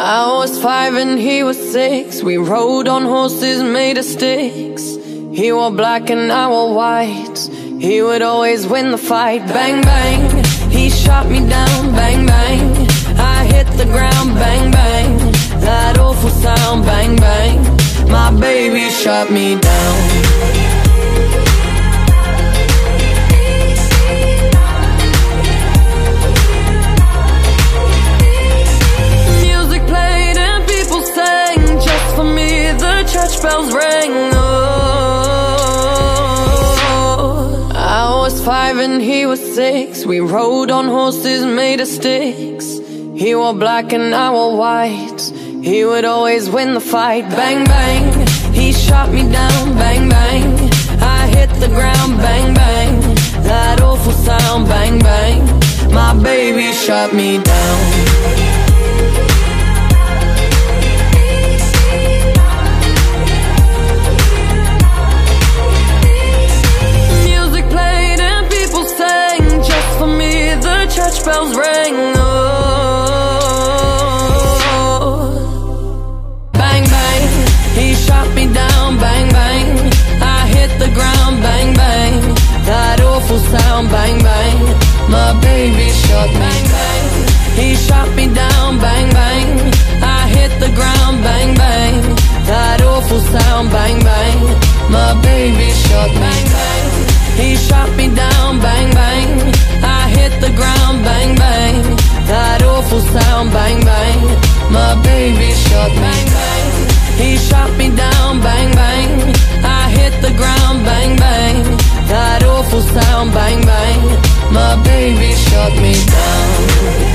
I was 5 and he was 6. We rode on horses made of sticks. He wore black and I wore white. He would always win the fight. Bang, bang, he shot me down. Bang, bang, I hit the ground. Bang, bang, that awful sound. Bang, bang, my baby shot me down. Church bells rang, oh. I was 5 and he was 6. We rode on horses made of sticks. He wore black and I wore white. He would always win the fight. Bang, bang, he shot me down. Bang, bang, I hit the ground. Bang, bang, that awful sound. Bang, bang, my baby shot me down. Church bells rang, oh. Bang, bang, he shot me down. Bang, bang, I hit the ground. Bang, bang, that awful sound. Bang, bang, my baby shot me. Bang, bang, he shot me down. Bang, bang, I hit the ground. Bang, bang, that awful sound. Bang, bang, my baby shot me. Bang, bang, he shot me down. Bang, bang, I hit the ground. Bang, bang, that awful sound. Bang, bang, my baby shot me. Bang, bang, he shot me down. Bang, bang, I hit the ground. Bang, bang, that awful sound. Bang, bang, my baby shot me down.